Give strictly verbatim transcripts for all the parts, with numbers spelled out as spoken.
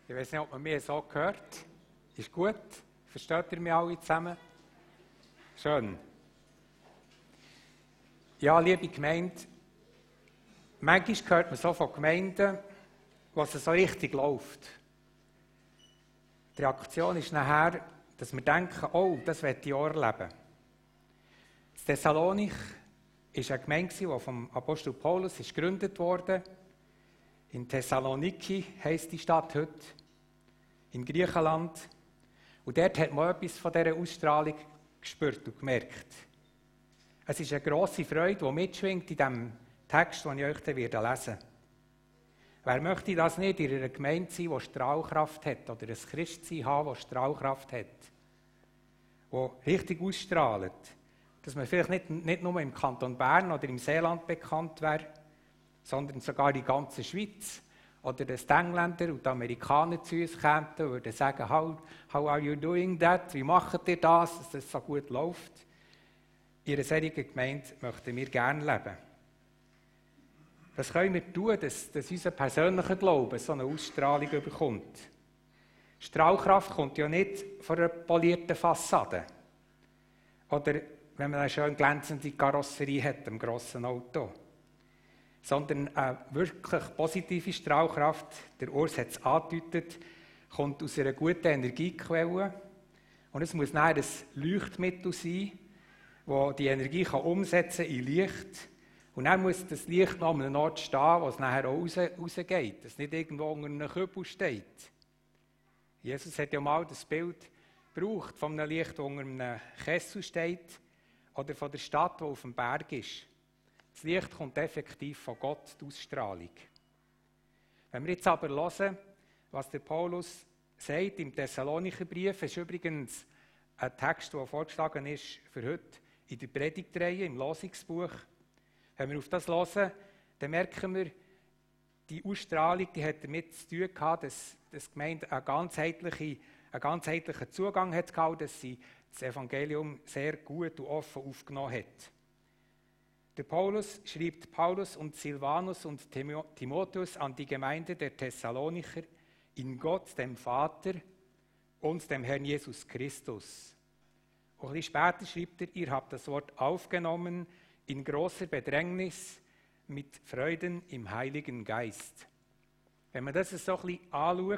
Ich weiß nicht, ob man mich so hört. Ist gut? Versteht ihr mich alle zusammen? Schön. Ja, liebe Gemeinde, manchmal hört man so von Gemeinden, wo es so richtig läuft. Die Reaktion ist nachher, dass wir denken, oh, das möchte ich auch erleben. In Thessalonik war eine Gemeinde, die vom Apostel Paulus ist gegründet wurde. In Thessaloniki heisst die Stadt heute, in Griechenland. Und dort hat man etwas von dieser Ausstrahlung gespürt und gemerkt. Es ist eine grosse Freude, die mitschwingt in dem Text, den ich euch dann lesen werde. Wer möchte das nicht in einer Gemeinde sein, die Strahlkraft hat, oder ein Christsein haben, das Strahlkraft hat, das richtig ausstrahlt, dass man vielleicht nicht, nicht nur im Kanton Bern oder im Seeland bekannt wäre, sondern sogar in der ganzen Schweiz. Oder dass die Engländer und die Amerikaner zu uns kämen und würden sagen, how, how are you doing that? Wie macht ihr das, dass das so gut läuft? In einer solchen Gemeinde möchten wir gerne leben. Das können wir tun, dass, dass unser persönlicher Glaube so eine Ausstrahlung bekommt. Strahlkraft kommt ja nicht von einer polierten Fassade. Oder wenn man eine schön glänzende Karosserie hat, im grossen Auto. Sondern eine wirklich positive Strahlkraft, der Urs hat es angedeutet, kommt aus einer guten Energiequelle. Und es muss dann ein Leuchtmittel sein, das die Energie kann umsetzen in Licht. Und dann muss das Licht noch an einem Ort stehen, wo es nachher auch raus, rausgeht, dass es nicht irgendwo unter einem Kübel steht. Jesus hat ja mal das Bild gebraucht von einem Licht, das unter einem Kessel steht, oder von der Stadt, die auf dem Berg ist. Das Licht kommt effektiv von Gott, die Ausstrahlung. Wenn wir jetzt aber hören, was der Paulus sagt im Thessalonicher Brief, ist übrigens ein Text, der vorgeschlagen ist für heute in der Predigtreihe, im Losungsbuch. Wenn wir auf das hören, dann merken wir, die Ausstrahlung die hat damit zu tun gehabt, dass, dass die Gemeinde einen ganzheitlichen, einen ganzheitlichen Zugang hat gehabt, dass sie das Evangelium sehr gut und offen aufgenommen hat. Der Paulus schreibt Paulus und Silvanus und Timotheus an die Gemeinde der Thessalonicher in Gott, dem Vater und dem Herrn Jesus Christus. Und ein bisschen später schreibt er, ihr habt das Wort aufgenommen in großer Bedrängnis mit Freuden im Heiligen Geist. Wenn man das so ein bisschen anschaut,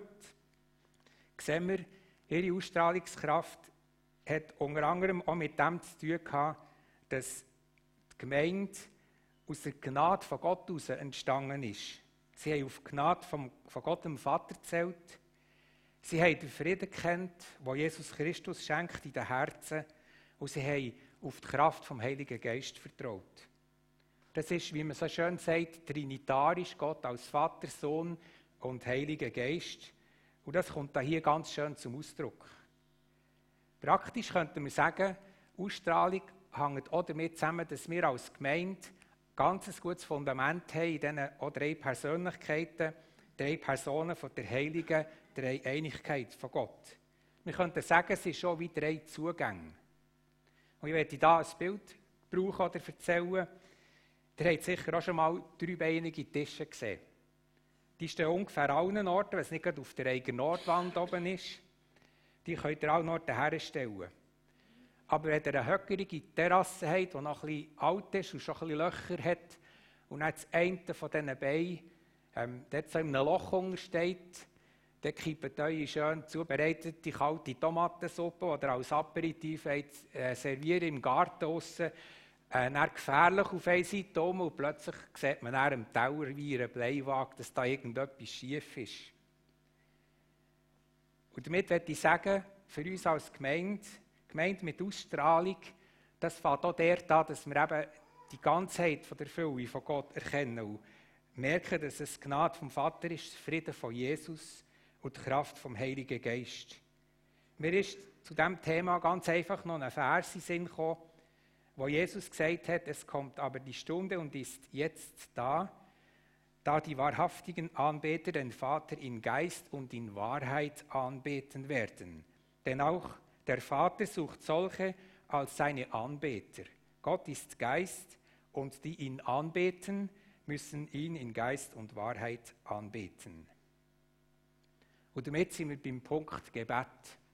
sehen wir, ihre Ausstrahlungskraft hat unter anderem auch mit dem zu tun gehabt, dass die Gemeinde aus der Gnade von Gott heraus entstanden ist. Sie haben auf die Gnade vom, von Gott dem Vater gezählt. Sie haben den Frieden gekannt, den Jesus Christus schenkt in den Herzen. Und sie haben auf die Kraft vom Heiligen Geist vertraut. Das ist, wie man so schön sagt, trinitarisch, Gott als Vater, Sohn und Heiliger Geist. Und das kommt da hier ganz schön zum Ausdruck. Praktisch könnte man sagen, Ausstrahlung hängt auch damit zusammen, dass wir als Gemeinde ganz ein gutes Fundament haben in diesen auch drei Persönlichkeiten, drei Personen von der heiligen Dreieinigkeit von Gott. Wir könnten sagen, es ist schon wie drei Zugänge. Und ich werde hier ein Bild brauchen oder erzählen. Ihr habt sicher auch schon mal dreibeinige Tische gesehen. Die stehen ungefähr an allen Orten, wenn es nicht gerade auf der eigenen Nordwand oben ist. Die könnt ihr auch Orten herstellen. Aber wenn ihr eine höckerige Terrasse habt, die noch ein bisschen alt ist und schon ein bisschen Löcher hat, und dann das eine von diesen Beinen ähm, dort so in einem Loch untersteht, dann kippt eure schön zubereitete kalte Tomatensuppe oder als Aperitif wollt, äh, servieren im Garten draussen, äh, dann gefährlich auf eine Seite um, und plötzlich sieht man dann am Teller wie ein Bleiwagen, dass da irgendetwas schief ist. Und damit möchte ich sagen, für uns als Gemeinde, Gemeinde mit Ausstrahlung, das fängt auch dort an, dass wir eben die Ganzheit von der Fülle von Gott erkennen und merken, dass es die Gnade vom Vater ist, der Frieden von Jesus und die Kraft vom Heiligen Geist. Mir ist zu diesem Thema ganz einfach noch ein Vers in den Sinn gekommen, wo Jesus gesagt hat, es kommt aber die Stunde und ist jetzt da, da die wahrhaftigen Anbeter den Vater in Geist und in Wahrheit anbeten werden. Denn auch der Vater sucht solche als seine Anbeter. Gott ist Geist und die ihn anbeten, müssen ihn in Geist und Wahrheit anbeten. Und damit sind wir beim Punkt Gebet.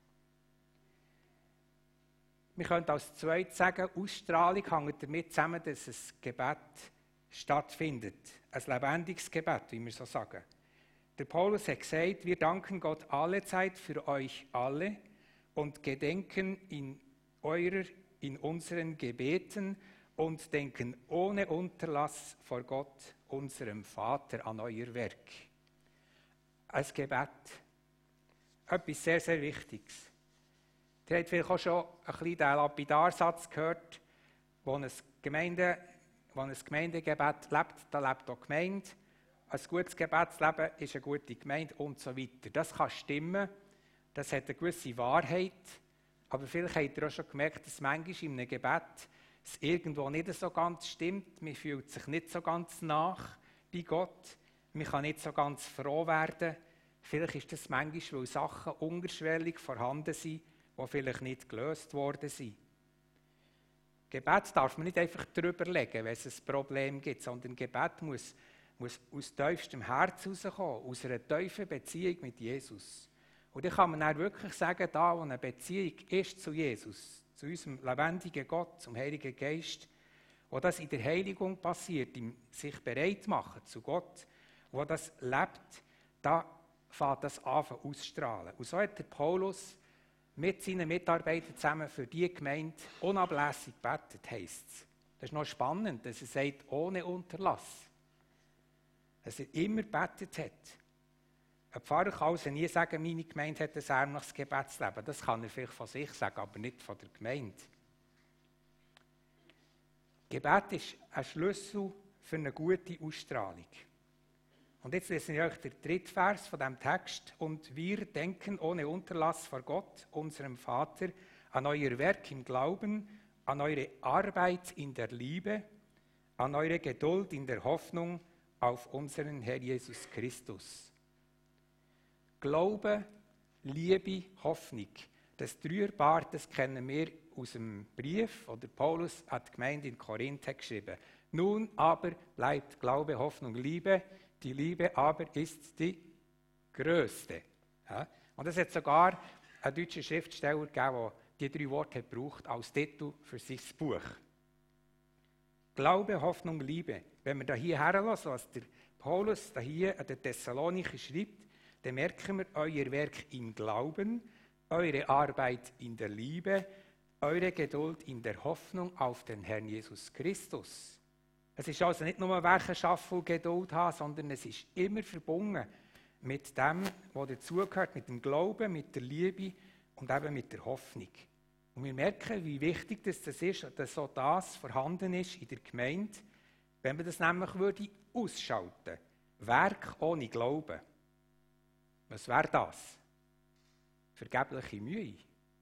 Wir können als zweites sagen, Ausstrahlung hängt damit zusammen, dass ein Gebet stattfindet. Ein lebendiges Gebet, wie wir so sagen. Der Paulus hat gesagt, wir danken Gott allezeit für euch alle und gedenken in eurer, in unseren Gebeten und denken ohne Unterlass vor Gott, unserem Vater, an euer Werk. Ein Gebet. Etwas sehr, sehr Wichtiges. Ihr habt vielleicht auch schon ein bisschen den Lapidarsatz gehört, wo ein, Gemeinde, wo ein Gemeindegebet lebt, da lebt auch die Gemeinde. Ein gutes Gebetsleben ist eine gute Gemeinde und so weiter. Das kann stimmen, das hat eine gewisse Wahrheit, aber vielleicht habt ihr auch schon gemerkt, dass manchmal in einem Gebet es irgendwo nicht so ganz stimmt, man fühlt sich nicht so ganz nach bei Gott, man kann nicht so ganz froh werden. Vielleicht ist das manchmal, weil Sachen unterschwellig vorhanden sind, die vielleicht nicht gelöst worden sind. Gebet darf man nicht einfach drüber legen, wenn es ein Problem gibt, sondern Gebet muss, muss aus tiefstem Herz herauskommen, aus einer tiefen Beziehung mit Jesus. Und dann kann man dann wirklich sagen, da wo eine Beziehung ist zu Jesus, zu unserem lebendigen Gott, zum Heiligen Geist, wo das in der Heiligung passiert, im sich bereit machen zu Gott, wo das lebt, da fängt das an auszustrahlen. Und so hat der Paulus mit seinen Mitarbeitern zusammen für die Gemeinde unablässig gebetet, heisst es. Das ist noch spannend, dass er sagt, ohne Unterlass. Dass er immer gebetet hat. Ein Pfarrer kann also nie sagen, meine Gemeinde hat ein ärmliches Gebetsleben. Das kann er vielleicht von sich sagen, aber nicht von der Gemeinde. Gebet ist ein Schlüssel für eine gute Ausstrahlung. Und jetzt lese ich euch den dritten Vers von diesem Text. Und wir denken ohne Unterlass vor Gott, unserem Vater, an euer Werk im Glauben, an eure Arbeit in der Liebe, an eure Geduld in der Hoffnung auf unseren Herr Jesus Christus. Glaube, Liebe, Hoffnung. Das Dreierpaar, das kennen wir aus dem Brief, oder Paulus hat die Gemeinde in Korinth geschrieben. Nun aber bleibt Glaube, Hoffnung, Liebe. Die Liebe aber ist die größte. Ja? Und es hat sogar einen deutschen Schriftsteller gegeben, der die drei Worte gebraucht als Titel für sein Buch. Glaube, Hoffnung, Liebe. Wenn wir da hier herlassen, was der Paulus da hier an den Thessalonicher schreibt, dann merken wir euer Werk im Glauben, eure Arbeit in der Liebe, eure Geduld in der Hoffnung auf den Herrn Jesus Christus. Es ist also nicht nur Werke schaffen und Geduld haben, sondern es ist immer verbunden mit dem, was dazugehört, mit dem Glauben, mit der Liebe und eben mit der Hoffnung. Und wir merken, wie wichtig das ist, dass so das vorhanden ist in der Gemeinde, wenn man das nämlich würde ausschalten. Werk ohne Glauben. Was wäre das? Vergebliche Mühe.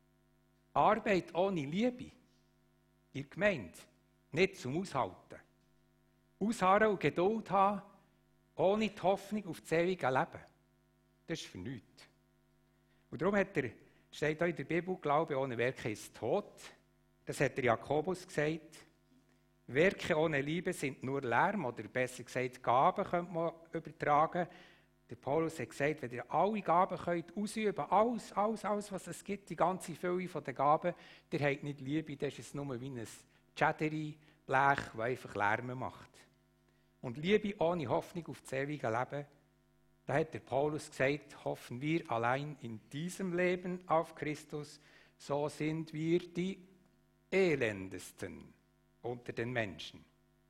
Arbeit ohne Liebe in der Gemeinde. Nicht zum Aushalten. Ausharren und Geduld haben, ohne die Hoffnung auf das ewige Leben. Das ist für nichts. Und darum hat er, steht auch in der Bibel, Glaube ohne Werke ist tot. Das hat der Jakobus gesagt. Werke ohne Liebe sind nur Lärm, oder besser gesagt Gaben könnte man übertragen. Der Paulus hat gesagt, wenn ihr alle Gaben könnt ausüben, alles, alles, alles, was es gibt, die ganze Fülle der Gaben, ihr habt nicht Liebe, das ist es nur wie ein Schäderi, Blech, das einfach Lärm macht. Und Liebe ohne Hoffnung auf das ewige Leben, da hat der Paulus gesagt, hoffen wir allein in diesem Leben auf Christus, so sind wir die elendesten unter den Menschen.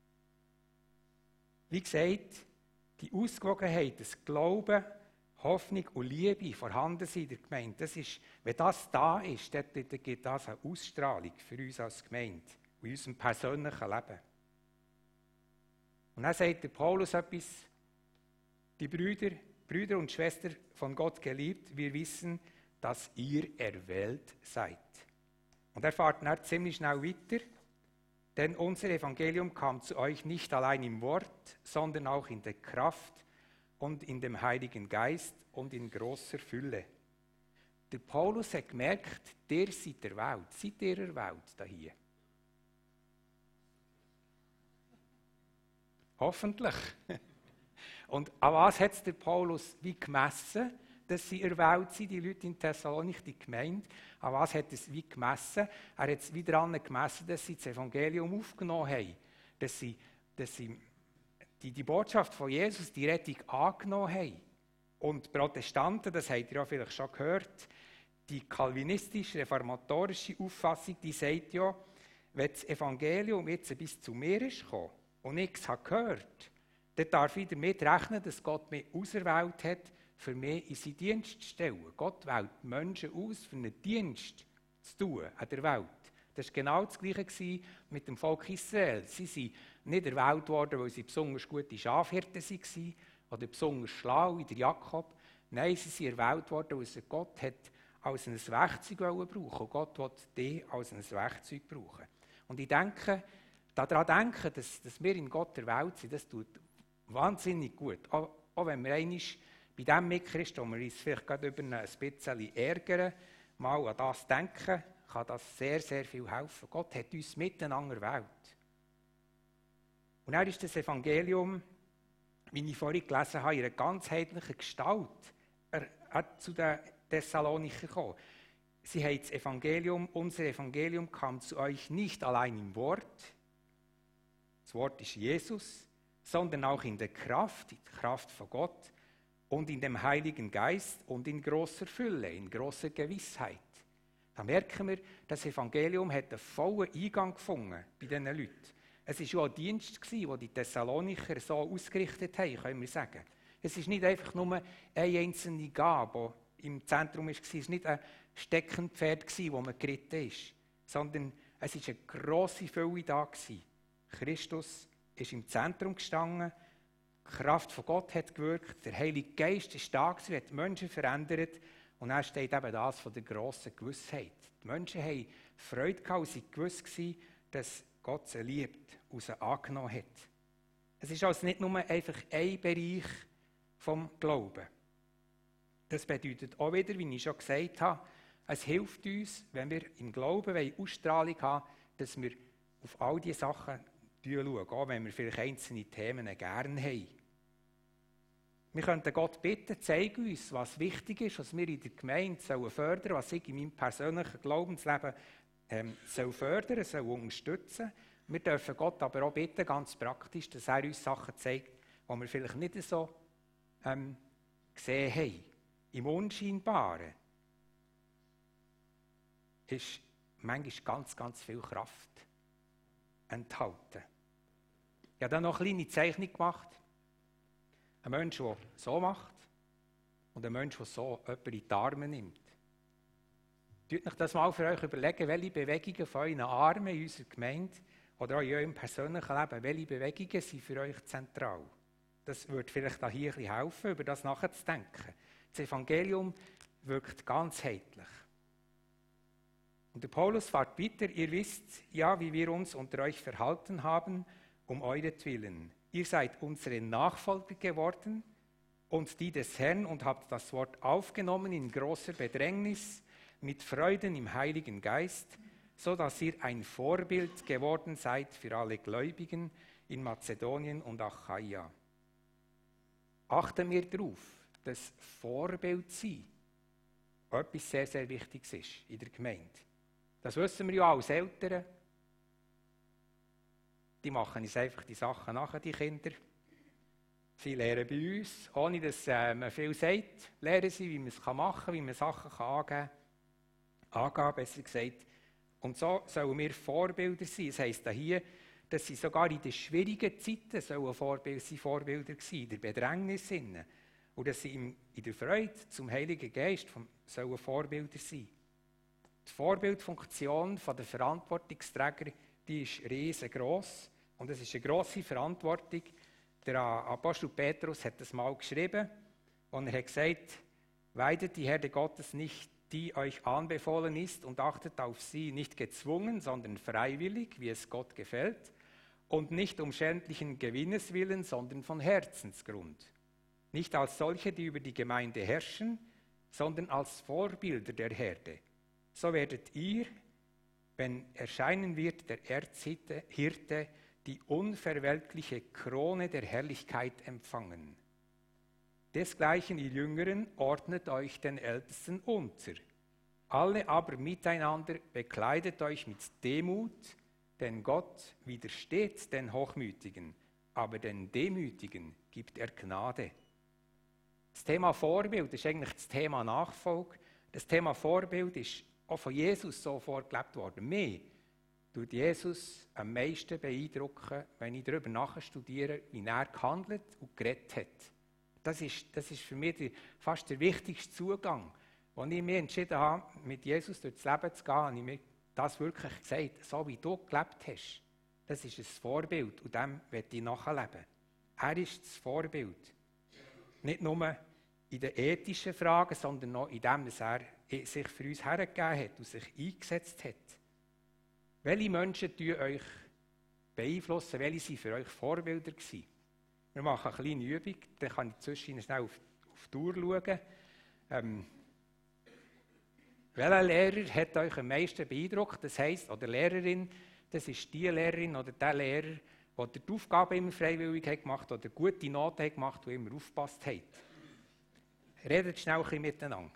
Wie gesagt, die Ausgewogenheit, das Glauben, Hoffnung und Liebe vorhanden sind in der Gemeinde, das ist, wenn das da ist, dann, dann gibt das eine Ausstrahlung für uns als Gemeinde und in unserem persönlichen Leben. Und dann sagt der Paulus etwas, die Brüder, Brüder und Schwestern von Gott geliebt, wir wissen, dass ihr erwählt seid. Und er fährt dann ziemlich schnell weiter, denn unser Evangelium kam zu euch nicht allein im Wort, sondern auch in der Kraft und in dem Heiligen Geist und in großer Fülle. Der Paulus hat gemerkt, der seid der Welt, seid ihr der Welt da hier. Hoffentlich. Und an was hat der Paulus wie gemessen, dass sie erwählt sind, die Leute in Thessalonik, die Gemeinde. An was hat er es wie gemessen? Er hat es wieder daran gemessen, dass sie das Evangelium aufgenommen haben. Dass sie, dass sie die, die Botschaft von Jesus, die Rettung angenommen haben. Und die Protestanten, das habt ihr ja vielleicht schon gehört, die kalvinistisch-reformatorische Auffassung, die sagt ja, wenn das Evangelium jetzt bis zu mir ist gekommen und nichts habe gehört, dann darf ich damit rechnen, dass Gott mich auserwählt hat, für mich in seinen Dienst zu stellen. Gott wählt Menschen aus, für einen Dienst zu tun an der Welt. Das war genau das Gleiche mit dem Volk Israel. Sie sind nicht erwählt worden, weil sie besonders gute Schafhirten waren oder besonders schlau wie der Jakob. Nein, sie sind erwählt worden, weil sie Gott hat als ein Werkzeug brauchen. Und Gott will dich als ein Werkzeug brauchen. Und ich denke, daran denken, dass, dass wir in Gott erwählt sind, das tut wahnsinnig gut. Auch, auch wenn wir einmal bei dem mitchristen, wo wir uns vielleicht gerade über ein bisschen ärgern, mal an das denken, kann das sehr, sehr viel helfen. Gott hat uns miteinander erwählt. Und dann ist das Evangelium, wie ich vorhin gelesen habe, in einer ganzheitlichen Gestalt er, er zu den Thessalonicher gekommen. Sie haben das Evangelium, unser Evangelium kam zu euch nicht allein im Wort, das Wort ist Jesus, sondern auch in der Kraft, die Kraft von Gott und in dem Heiligen Geist und in großer Fülle, in großer Gewissheit. Da merken wir, das Evangelium hat einen vollen Eingang gefunden bei diesen Leuten. Es war ja ein Dienst, den die Thessalonicher so ausgerichtet haben, können wir sagen. Es ist nicht einfach nur eine einzelne Gabe, die im Zentrum war. Es war nicht ein Steckenpferd, das man geritten ist, sondern es war eine grosse Fülle da. Christus ist im Zentrum gestanden, die Kraft von Gott hat gewirkt, der Heilige Geist ist da, hat die Menschen verändert und dann steht eben das von der grossen Gewissheit. Die Menschen hatten Freude gehabt und sie gewusst, dass Gott sie liebt und sie angenommen hat. Es ist also nicht nur einfach ein Bereich vom Glauben. Das bedeutet auch wieder, wie ich schon gesagt habe, es hilft uns, wenn wir im Glauben Ausstrahlung haben, dass wir auf all diese Sachen schauen, auch wenn wir vielleicht einzelne Themen gerne haben. Wir könnten Gott bitten, zeige uns, was wichtig ist, was wir in der Gemeinde sollen fördern, was ich in meinem persönlichen Glaubensleben ähm, soll fördern, soll unterstützen. Wir dürfen Gott aber auch bitten, ganz praktisch, dass er uns Sachen zeigt, die wir vielleicht nicht so ähm, gesehen haben. Im Unscheinbaren ist manchmal ganz, ganz viel Kraft enthalten. Ich habe dann noch eine kleine Zeichnung gemacht. Ein Mensch, der so macht und ein Mensch, der so jemanden in die Arme nimmt. Tut euch das mal für euch überlegen, welche Bewegungen von euren Armen in unserer Gemeinde oder auch in eurem persönlichen Leben, welche Bewegungen sind für euch zentral. Das würde vielleicht auch hier ein bisschen helfen, über das nachzudenken. Das Evangelium wirkt ganzheitlich. Und der Paulus fährt weiter, ihr wisst ja, wie wir uns unter euch verhalten haben, um euretwillen. Ihr seid unsere Nachfolger geworden und die des Herrn und habt das Wort aufgenommen in großer Bedrängnis, mit Freuden im Heiligen Geist, so dass ihr ein Vorbild geworden seid für alle Gläubigen in Mazedonien und Achaia. Achten wir darauf, dass Vorbild sein etwas sehr, sehr Wichtiges ist in der Gemeinde. Das wissen wir ja als Eltern. Die machen uns einfach die Sachen nach, die Kinder. Sie lernen bei uns, ohne dass äh, man viel sagt, lernen sie, wie man es machen kann, wie man Sachen kann angeben kann. Angeben, besser gesagt. Und so sollen wir Vorbilder sein. Das heisst hier, dass sie sogar in den schwierigen Zeiten sollen Vorbild sein, Vorbilder sein, in der Bedrängnis. Und dass sie in der Freude zum Heiligen Geist sollen Vorbilder sein. Die Vorbildfunktion der Verantwortungsträger, die ist riesengroß und es ist eine grosse Verantwortung. Der Apostel Petrus hat das mal geschrieben und er hat gesagt, weidet die Herde Gottes nicht, die euch anbefohlen ist und achtet auf sie, nicht gezwungen, sondern freiwillig, wie es Gott gefällt und nicht um schändlichen Gewinnes willen, sondern von Herzensgrund. Nicht als solche, die über die Gemeinde herrschen, sondern als Vorbilder der Herde. So werdet ihr, wenn erscheinen wird der Erzhirte, die unverwelkliche Krone der Herrlichkeit empfangen. Desgleichen, ihr Jüngeren, ordnet euch den Ältesten unter. Alle aber miteinander bekleidet euch mit Demut, denn Gott widersteht den Hochmütigen, aber den Demütigen gibt er Gnade. Das Thema Vorbild ist eigentlich das Thema Nachfolge. Das Thema Vorbild ist auch von Jesus so vorgelebt worden. Mir tut Jesus am meisten beeindrucken, wenn ich darüber nachstudiere, wie er gehandelt und geredet hat. Das ist, das ist für mich die, fast der wichtigste Zugang. Als ich mich entschieden habe, mit Jesus durchs Leben zu gehen, habe ich mir das wirklich gesagt, so wie du gelebt hast. Das ist ein Vorbild und dem möchte ich nachleben. Er ist das Vorbild. Nicht nur in den ethischen Fragen, sondern auch in dem, dass er sich für uns hergegeben hat und sich eingesetzt hat. Welche Menschen tun euch beeinflussen? Welche waren für euch Vorbilder gewesen? Wir machen eine kleine Übung, dann kann ich zwischen schnell auf, auf die Uhr schauen. Ähm, welcher Lehrer hat euch am meisten beeindruckt? Das heisst, oder Lehrerin, das ist die Lehrerin oder der Lehrer, der die Aufgaben immer freiwillig hat gemacht oder gute Noten hat gemacht, die immer aufgepasst hat. Redet schnell ein bisschen miteinander.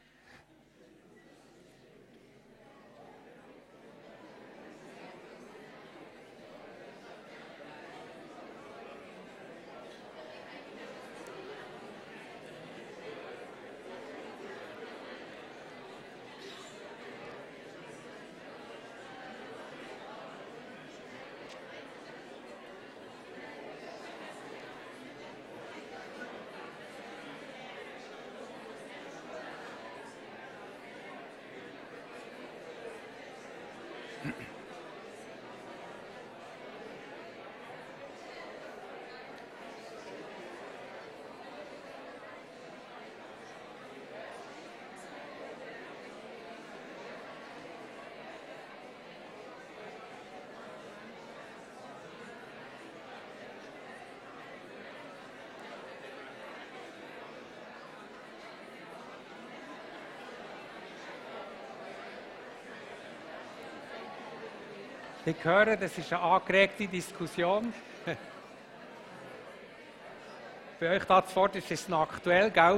Ich höre, das ist eine angeregte Diskussion. Bei euch da zuvor ist es noch aktuell, gell?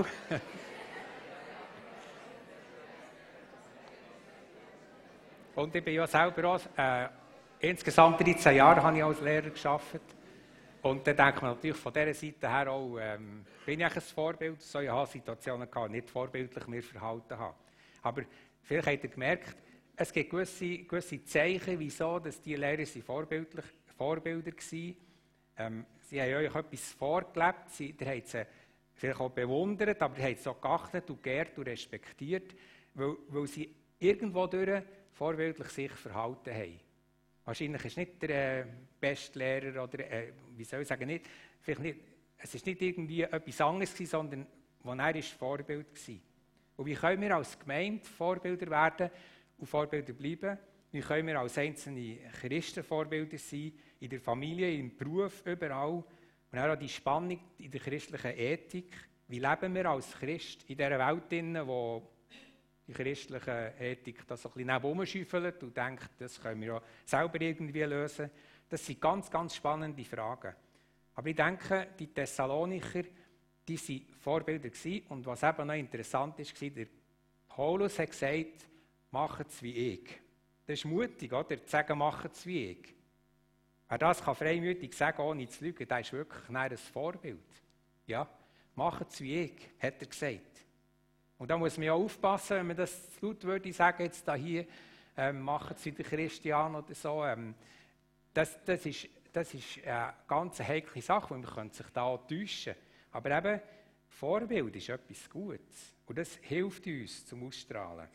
Und ich bin ja selber auch, äh, insgesamt dreizehn Jahre habe ich als Lehrer gearbeitet. Und dann denkt man natürlich von dieser Seite her auch, ähm, bin ich ein Vorbild? So, ich habe Situationen gehabt, nicht vorbildlich mir verhalten habe. Aber vielleicht habt ihr gemerkt, es gibt gewisse, gewisse Zeichen, wieso dass die Lehrer sind vorbildlich, Vorbilder waren. Ähm, sie haben euch etwas vorgelebt, sie, ihr habt sie vielleicht auch bewundert, aber ihr habt sie auch geachtet und geehrt und respektiert, weil, weil sie irgendwo durch vorbildlich sich verhalten haben. Wahrscheinlich ist nicht der äh, beste Lehrer oder, äh, wie soll ich sagen, nicht, vielleicht nicht, es ist nicht irgendwie etwas anderes gewesen, sondern wo er ist Vorbild war. Und wie können wir als Gemeinde Vorbilder werden und Vorbilder bleiben? Wie können wir als einzelne Christen Vorbilder sein, in der Familie, im Beruf, überall? Und auch die Spannung in der christlichen Ethik. Wie leben wir als Christ in dieser Welt, in wo die christliche Ethik das so ein bisschen nebenherschüffelt und denkt, das können wir ja selber irgendwie lösen? Das sind ganz, ganz spannende Fragen. Aber ich denke, die Thessalonicher, die waren Vorbilder gewesen. Und was eben noch interessant ist, der Paulus hat gesagt, macht es wie ich. Das ist mutig, oder? Zu sagen, macht es wie ich. Wer das kann freimütig sagen, ohne zu lügen, der ist wirklich ein Vorbild. Ja, macht es wie ich, hat er gesagt. Und da muss man ja aufpassen, wenn man das zu laut würde sagen, jetzt da hier, ähm, macht es wie der Christian oder so. Ähm, das, das, ist, das ist eine ganz heikle Sache, weil man könnte sich da auch täuschen. Aber eben, Vorbild ist etwas Gutes. Und das hilft uns zum Ausstrahlen.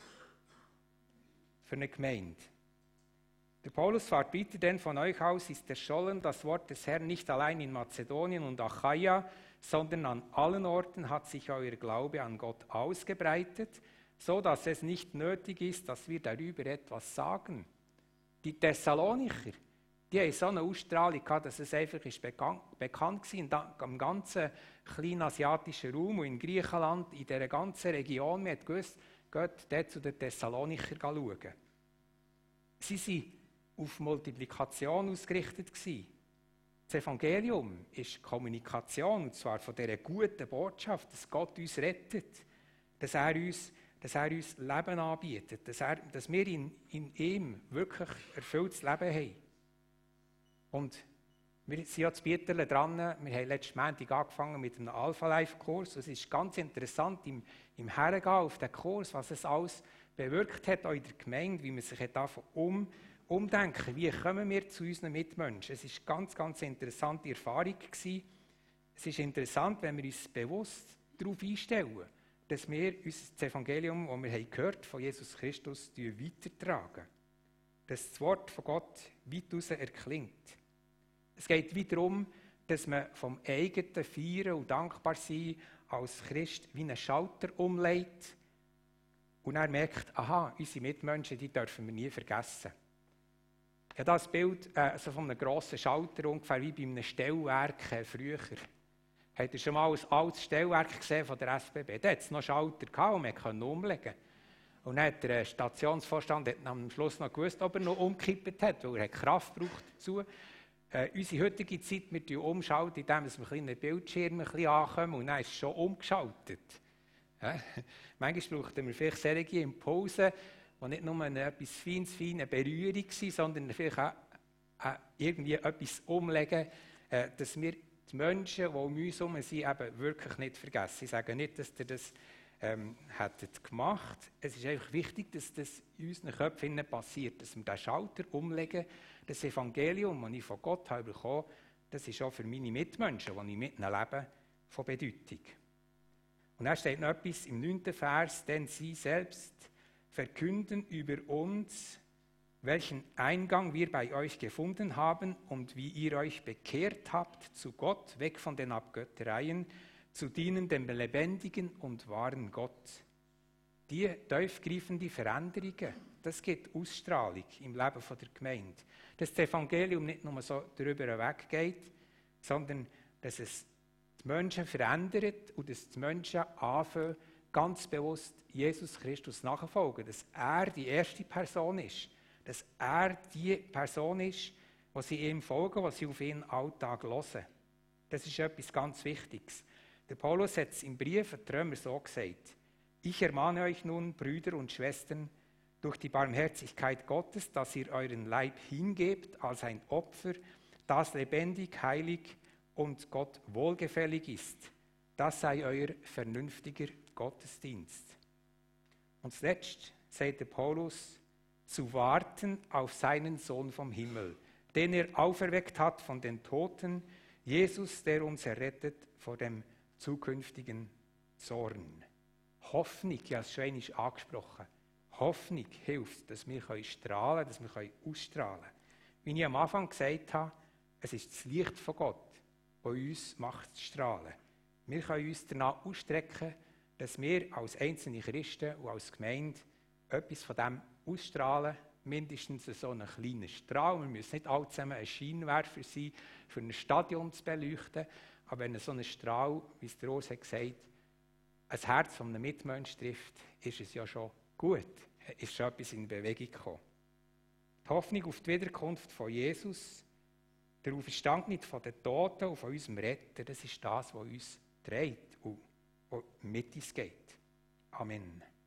Für eine Gemeinde. Der Paulus fragt, bitte denn von euch aus ist erschollen das Wort des Herrn nicht allein in Mazedonien und Achaia, sondern an allen Orten hat sich euer Glaube an Gott ausgebreitet, so dass es nicht nötig ist, dass wir darüber etwas sagen. Die Thessalonicher, die haben so eine Ausstrahlung gehabt, dass es einfach ist bekannt, bekannt war im ganzen kleinasiatischen Raum und in Griechenland, in dieser ganzen Region. Man hat gewusst, geht dort zu den Thessalonicher schauen. Sie waren auf Multiplikation ausgerichtet. Das Evangelium ist Kommunikation, und zwar von dieser guten Botschaft, dass Gott uns rettet, dass er uns, dass er uns Leben anbietet, dass, er, dass wir in, in ihm wirklich erfülltes Leben haben. Und wir sind ja zu Bieterle dran, wir haben letzten Montag angefangen mit einem Alpha-Life-Kurs. Es ist ganz interessant im, im Hergehen auf den Kurs, was es alles bewirkt hat auch in der Gemeinde, wie man sich davon um, umdenken, wie kommen wir zu unseren Mitmenschen. Es war eine ganz, ganz interessante Erfahrung gewesen. Es ist interessant, wenn wir uns bewusst darauf einstellen, dass wir unser Evangelium, das wir haben gehört von Jesus Christus, weitertragen. Dass das Wort von Gott weit raus erklingt. Es geht wieder darum, dass man vom eigenen Feiern und Dankbarsein als Christ wie einen Schalter umlegt und dann merkt, aha, unsere Mitmenschen, die dürfen wir nie vergessen. Ich habe das Bild äh, also von einem grossen Schalter, ungefähr wie bei einem Stellwerk äh, früher. Habt ihr schon mal ein altes Stellwerk gesehen von der S B B? Da hat es noch Schalter gehabt und man konnte umlegen. Und dann hat der Stationsvorstand hat am Schluss noch gewusst, ob er noch umgekippt hat, weil er Kraft braucht dazu. Äh, unsere heutige Zeit, wir umschalten, indem wir kleine Bildschirme ein bisschen ankommen und dann ist es schon umgeschaltet. Ja? Manchmal brauchten wir vielleicht solche Impulse, die nicht nur eine etwas feines, feine Berührung sind, sondern vielleicht auch äh, irgendwie etwas umlegen, äh, dass wir die Menschen, die um uns herum sind, eben wirklich nicht vergessen. Ich sage nicht, dass ihr das ähm, hättet gemacht. Es ist einfach wichtig, dass das in unseren Köpfen passiert, dass wir den Schalter umlegen. Das Evangelium, das ich von Gott habe bekommen, das ist auch für meine Mitmenschen, die ich mit ihnen lebe, von Bedeutung. Und dann steht noch etwas im neunten Vers, denn sie selbst verkünden über uns, welchen Eingang wir bei euch gefunden haben und wie ihr euch bekehrt habt zu Gott, weg von den Abgöttereien, zu dienen dem lebendigen und wahren Gott. Die tiefgreifende Veränderungen, das gibt Ausstrahlung im Leben der Gemeinde. Dass das Evangelium nicht nur so darüber weggeht, sondern dass es die Menschen verändert und dass die Menschen anfangen, ganz bewusst Jesus Christus nachfolgen. Dass er die erste Person ist. Dass er die Person ist, wo sie ihm folgen, wo sie auf ihren Alltag hören. Das ist etwas ganz Wichtiges. Der Paulus hat es im Brief an die Römer so gesagt: Ich ermahne euch nun, Brüder und Schwestern, durch die Barmherzigkeit Gottes, dass ihr euren Leib hingebt als ein Opfer, das lebendig, heilig und Gott wohlgefällig ist. Das sei euer vernünftiger Gottesdienst. Und zuletzt sagt der Paulus, zu warten auf seinen Sohn vom Himmel, den er auferweckt hat von den Toten, Jesus, der uns errettet vor dem zukünftigen Zorn. Hoffnung, ich habe es schon einmal angesprochen, Hoffnung hilft, dass wir strahlen können, dass wir ausstrahlen können. Wie ich am Anfang gesagt habe, es ist das Licht von Gott, das uns macht zu strahlen. Wir können uns danach ausstrecken, dass wir als einzelne Christen und als Gemeinde etwas von dem ausstrahlen, mindestens so einen kleinen Strahl. Wir müssen nicht alle zusammen ein Scheinwerfer sein, für ein Stadion zu beleuchten, aber wenn so ein Strahl, wie es der Urs hat gesagt, ein Herz von einem Mitmenschen trifft, ist es ja schon gut, ist schon etwas in Bewegung gekommen. Die Hoffnung auf die Wiederkunft von Jesus, der Auferstandene von den Toten und von unserem Retter, das ist das, was uns trägt und mit uns geht. Amen.